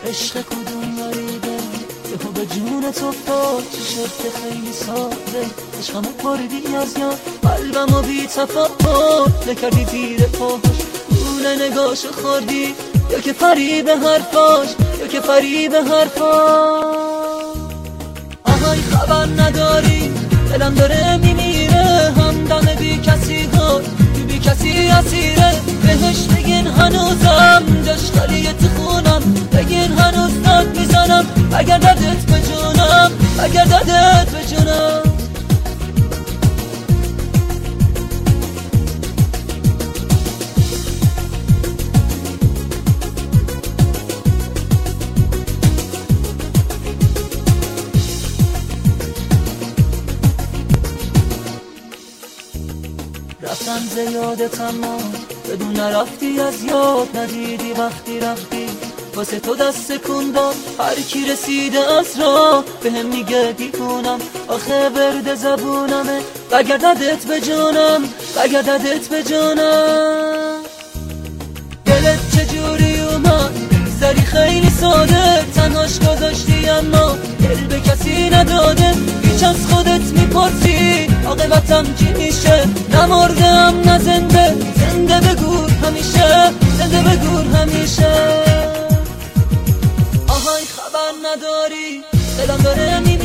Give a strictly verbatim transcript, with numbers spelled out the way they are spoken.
عشق کدوم غریبه یهو به جون تو افتاد چه شد که خیلی ساده عشقمو بردی از یاد قلبمو بی تفاوت نکردی زیر پاش گونه نگاشو خوردی یا که فریب حرفاش یا که فریب حرفاش آهای خبر نداری دلم داره میمیره همدم بی کسی ها بی کسی اسیره بهش بگین هنوزم جاش خالیه تو خونم بگین هنوز داد میزنم اگر دردت به جونم اگر دردت به جونم رفتم زیادت اما بدون نرفتی از یاد ندیدی وقتی رفتی واسه تو دست کندم هر کی رسیده از راه به هم میگه دیوونم آخه ورد زبونمه بگرددت به جانم بگرددت به جانم دلت چجوری اومد زری خیلی ساده تنهاش گذاشتی اما دل به کسی نداده هیچ از خودت میپرسی عاقبتم چی میشه نمردم نه زنده زنده بگو همیشه زنده بگو همیشه آهای خبر نداری دلم داره